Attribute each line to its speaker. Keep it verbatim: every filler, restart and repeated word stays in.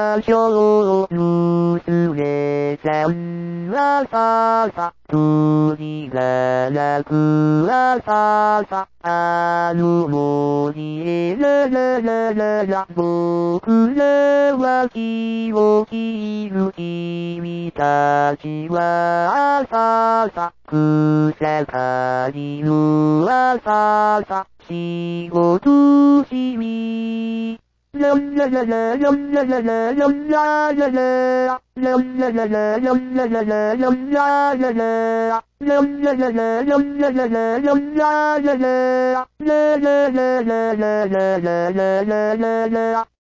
Speaker 1: 場所を盗れちゃう朝さ、鳥が鳴く朝さ、あの森へラララララ、僕らは気を切る君たちは朝さ、草刈りの朝さ、仕事しみ。ランラララランラララランラララランラララランラララランラララランラララランラララランララララララララララララララ